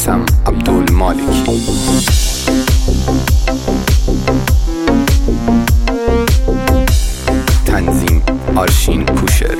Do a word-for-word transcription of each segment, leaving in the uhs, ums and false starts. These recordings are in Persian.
میثم عبدالمالکی. تنظیم آرشین کوشر.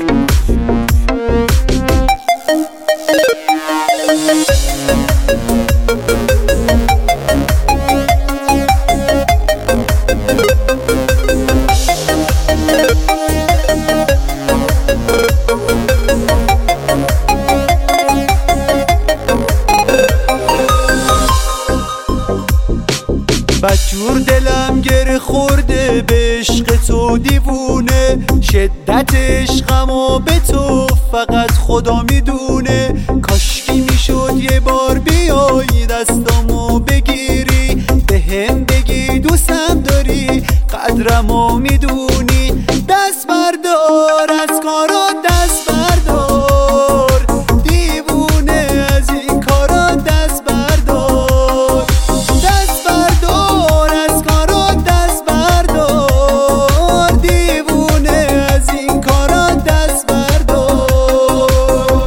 بدجور دلم گره خورده به عشق تو دیوونه، شدت عشقمو به تو فقط خدا میدونه. کاشکی میشد یه بار بیایی دستامو بگیری، به هم بگی دوستم داری قدرمو میدونی. دست بردار از کارا دست بردار، دیوونه از این کارا دست بردار. دست بردار از کارا دست بردار، دیوونه از این کارا دست بردار.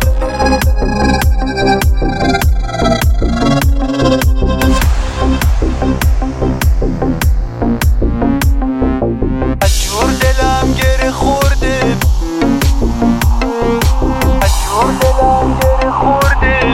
بدجور دلم گره خورده، بدجور دلم گره خورده.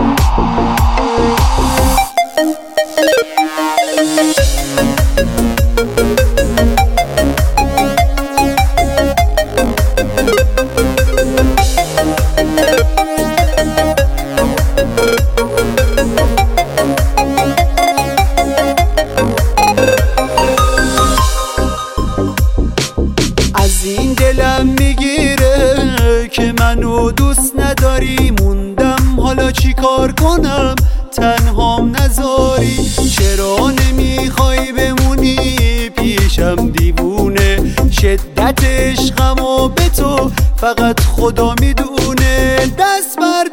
از این دلم میگیره که منو دوست نداری، موندم حالا چی کار کنم تنهام نذاری. چرا نمیخوای بمونی پیشم دیوونه، شدت عشقمو به تو فقط خدا میدونه. دست بر